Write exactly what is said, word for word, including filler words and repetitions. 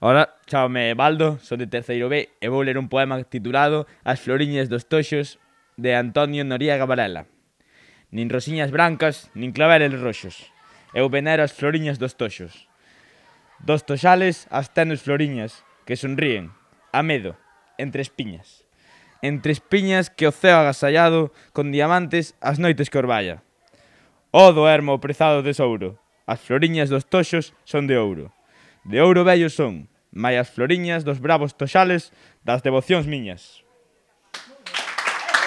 Ora, cháome Baldo, son de terceiro B e vou ler un poema titulado As floriñas dos toxos de Antonio Noriega Varela. Nin rosiñas brancas, nin claveles roxos. Eu venero as floriñas dos toxos. Dos toxales as tenos floriñas que sonríen, a medo, entre espiñas. Entre espiñas que o ceo agasallado con diamantes as noites que orballa. Oh do ermo prezado tesouro, as floriñas dos toxos son de ouro. De ouro vello son, mai as floriñas dos bravos toxales das devocións miñas.